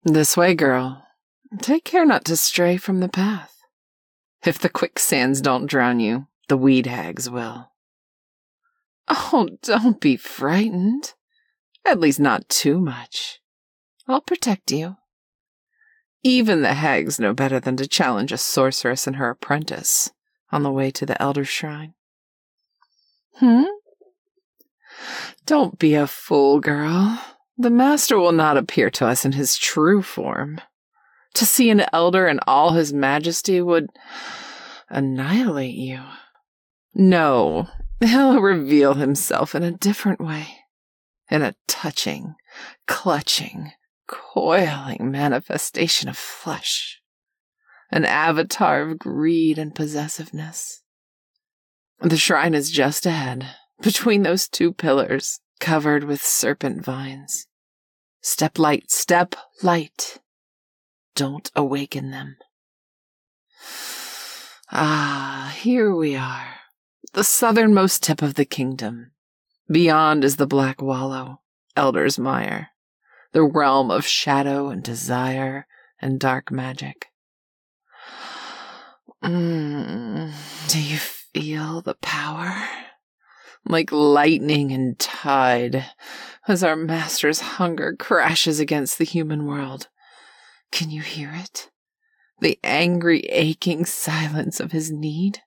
This way, girl. Take care not to stray from the path. If the quicksands don't drown you, the weed hags will. Oh, don't be frightened. At least not too much. I'll protect you. Even the hags know better than to challenge a sorceress and her apprentice on the way to the Elder Shrine. Don't be a fool, girl. The Master will not appear to us in his true form. To see an elder in all his majesty would annihilate you. No, he'll reveal himself in a different way. In a touching, clutching, coiling manifestation of flesh. An avatar of greed and possessiveness. The shrine is just ahead, between those two pillars, covered with serpent vines. Step light, step light. Don't awaken them. Here we are, the southernmost tip of the kingdom. Beyond is the Black Wallow, Elder's Mire, the realm of shadow and desire and dark magic. Do you feel the power? Like lightning and tide, as our master's hunger crashes against the human world. Can you hear it? The angry, aching silence of his need?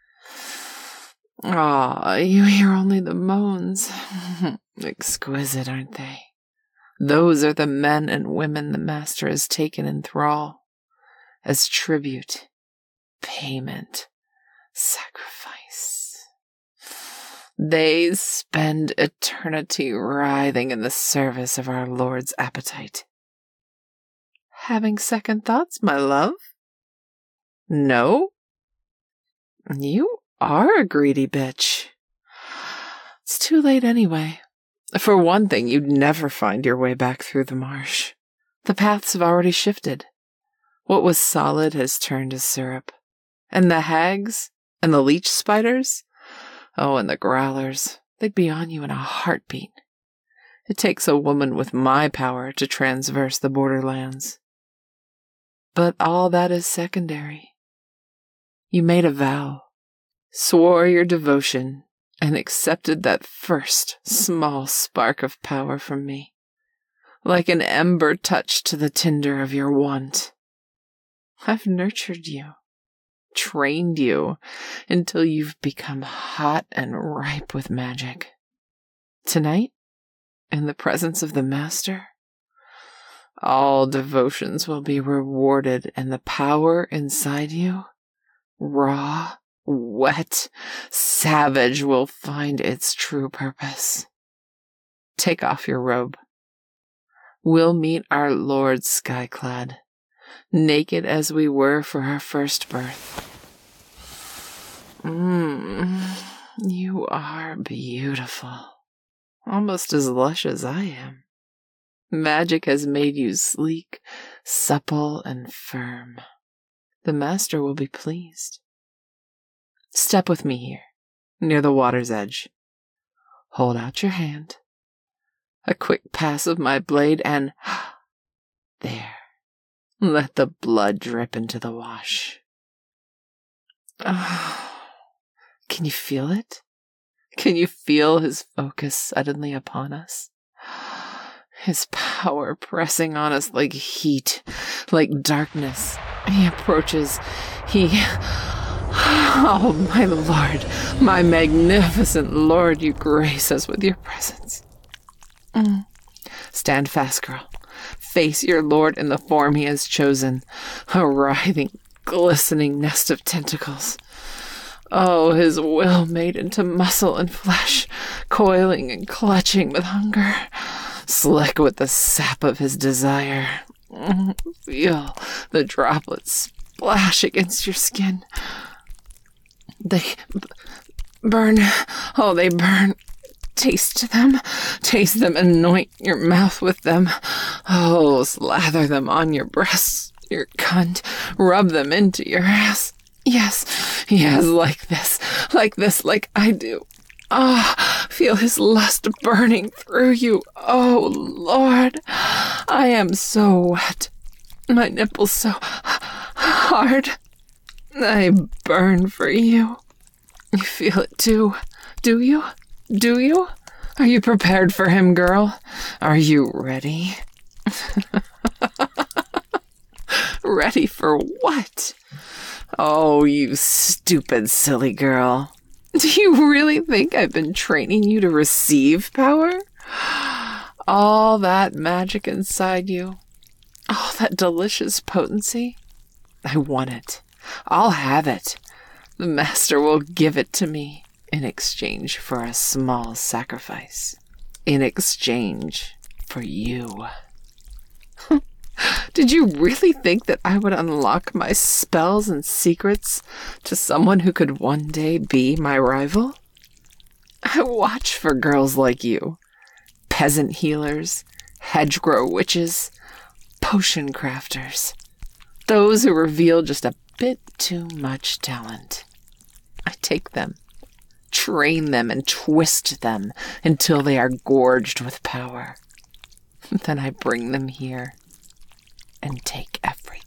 You hear only the moans. Exquisite, aren't they? Those are the men and women the master has taken in thrall, as tribute, payment, sacrifice. They spend eternity writhing in the service of our Lord's appetite. Having second thoughts, my love? No? You are a greedy bitch. It's too late anyway. For one thing, you'd never find your way back through the marsh. The paths have already shifted. What was solid has turned to syrup. And the hags, and the leech spiders, and the growlers, they'd be on you in a heartbeat. It takes a woman with my power to transverse the borderlands. But all that is secondary. You made a vow, swore your devotion, and accepted that first small spark of power from me, like an ember touched to the tinder of your want. I've nurtured you, trained you, until you've become hot and ripe with magic. Tonight, in the presence of the Master, all devotions will be rewarded, and the power inside you, raw, wet, savage, will find its true purpose. Take off your robe. We'll meet our Lord sky-clad, naked as we were for our first birth. You are beautiful, almost as lush as I am. Magic has made you sleek, supple, and firm. The Master will be pleased. Step with me here, near the water's edge. Hold out your hand. A quick pass of my blade, and there. Let the blood drip into the wash. Can you feel it? Can you feel his focus suddenly upon us? His power pressing on us like heat, like darkness. He approaches. Oh, my Lord, my magnificent Lord, you grace us with your presence. Stand fast, girl. Face your Lord in the form he has chosen, a writhing, glistening nest of tentacles. Oh, his will made into muscle and flesh, coiling and clutching with hunger, slick with the sap of his desire. Feel the droplets splash against your skin. They burn. Oh, they burn. Taste them, and anoint your mouth with them. Oh, slather them on your breasts, your cunt, rub them into your ass. Yes, like this, like I do. Feel his lust burning through you. Oh, Lord, I am so wet, My nipple's so hard. I burn for you. You feel it too, do you? Do you? Are you prepared for him, girl? Are you ready? Ready for what? Oh, you stupid, silly girl. Do you really think I've been training you to receive power? All that magic inside you, all that delicious potency? I want it. I'll have it. The master will give it to me in exchange for a small sacrifice. In exchange for you. Did you really think that I would unlock my spells and secrets to someone who could one day be my rival? I watch for girls like you. Peasant healers, hedgerow witches, potion crafters. Those who reveal just a bit too much talent. I take them, train them, and twist them until they are gorged with power. Then I bring them here and take everything.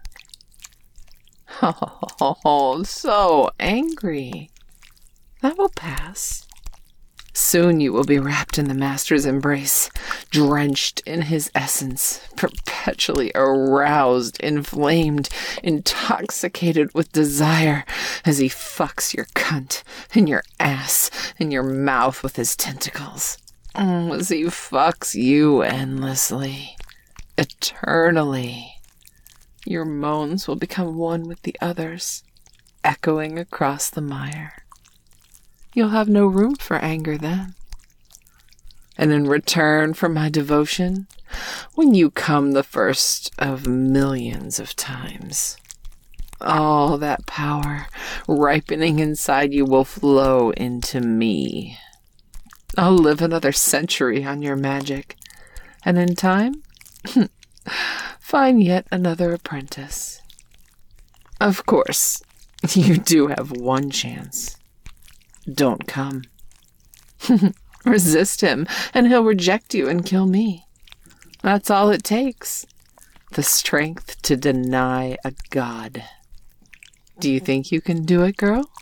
Oh, so angry. That will pass. Soon you will be wrapped in the master's embrace, drenched in his essence, perpetually aroused, inflamed, intoxicated with desire as he fucks your cunt and your ass and your mouth with his tentacles. As he fucks you endlessly, eternally. Your moans will become one with the others, echoing across the mire. You'll have no room for anger then. And in return for my devotion, when you come the first of millions of times, all that power ripening inside you will flow into me. I'll live another century on your magic, and in time, find yet another apprentice. Of course, you do have one chance. Don't come. Resist him, and he'll reject you and kill me. That's all it takes. The strength to deny a god. Do you think you can do it, girl?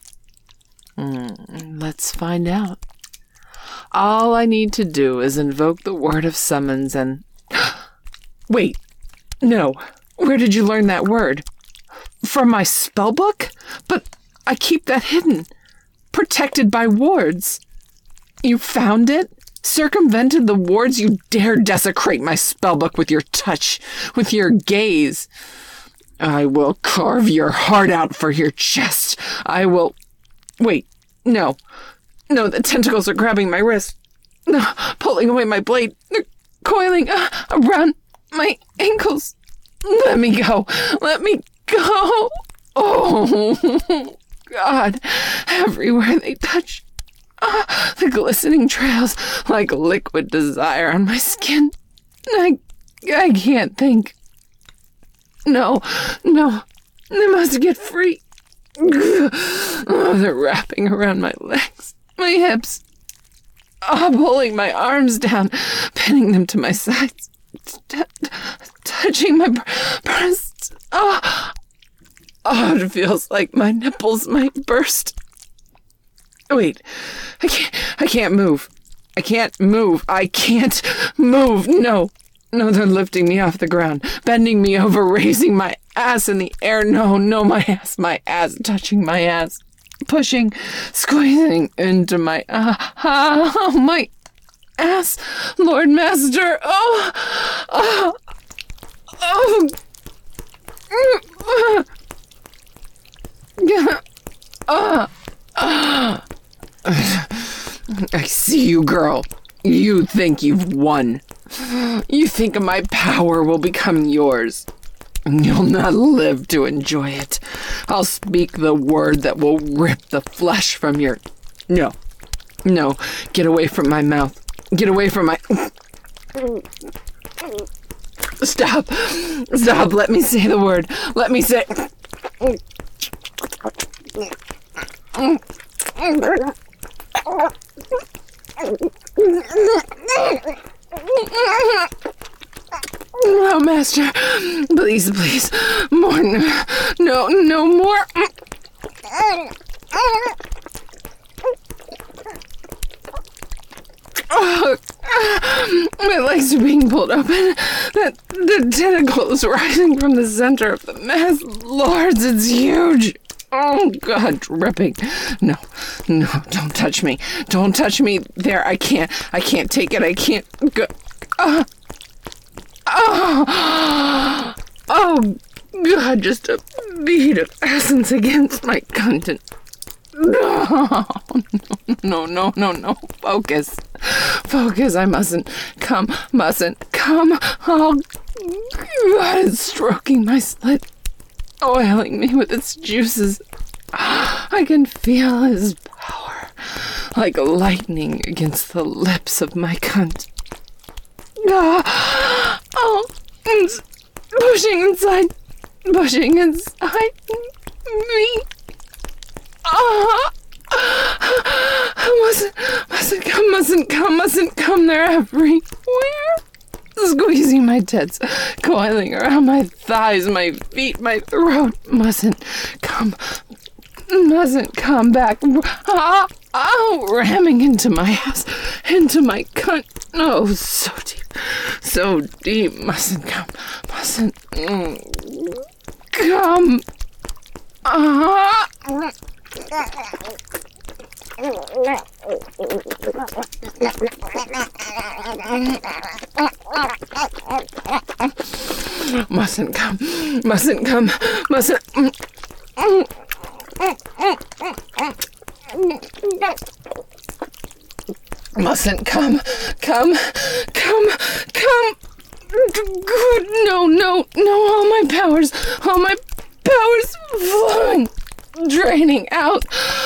Let's find out. All I need to do is invoke the word of summons and... Wait, no. Where did you learn that word? From my spellbook? But I keep that hidden. Protected by wards. You found it? Circumvented the wards? You dare desecrate my spellbook with your touch, with your gaze. I will carve your heart out for your chest. I will... Wait, no. No, the tentacles are grabbing my wrist. No, pulling away my blade. They're coiling around my ankles. Let me go. Let me go. Oh... God, everywhere they touch, the glistening trails like liquid desire on my skin. I can't think. No, I must get free. Oh, they're wrapping around my legs, my hips, pulling my arms down, pinning them to my sides, touching my breasts. Oh, it feels like my nipples might burst. Wait, I can't move. I can't move. No, they're lifting me off the ground, bending me over, raising my ass in the air. No, my ass, touching my ass, pushing, squeezing into my, my ass, Lord Master. I see you, girl. You think you've won. You think my power will become yours. You'll not live to enjoy it. I'll speak the word that will rip the flesh from your... No. Get away from my mouth. Get away from my... Stop. Let me say the word. Let me say... No, master. Please, please. More. No more. Oh, my legs are being pulled open. The tentacle is rising from the center of the mass. Lords, it's huge. Oh, God, dripping. No, don't touch me. Don't touch me. There, I can't take it. I can't go. Oh, God, just a bead of essence against my content. No. Focus, I mustn't come. Oh, God, it's stroking my slit, oiling me with its juices. I can feel his power, like lightning against the lips of my cunt. Oh, it's pushing inside me. Mustn't come, they're everywhere. Squeezing my tits, coiling around my thighs, my feet, my throat. Mustn't come back. Ramming into my ass, into my cunt. Oh, so deep. Mustn't come. Mustn't come. Good. No, all my powers flowing, draining out.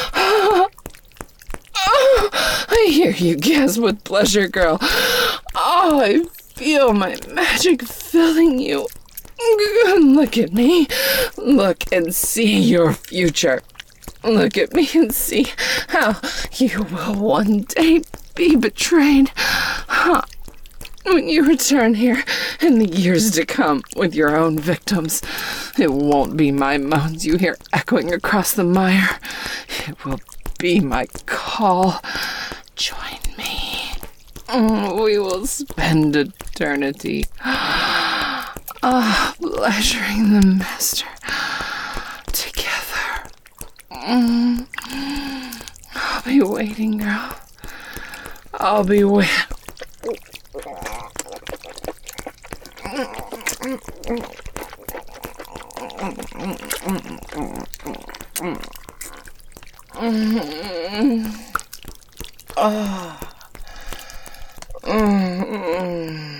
I hear you gasp with pleasure, girl. Oh, I feel my magic filling you. Look at me. Look and see your future. Look at me and see how you will one day be betrayed. When you return here in the years to come with your own victims, it won't be my moans you hear echoing across the mire. It will be my call. Join me. We will spend eternity pleasuring the master together. I'll be waiting, girl. I'll be waiting. Oh.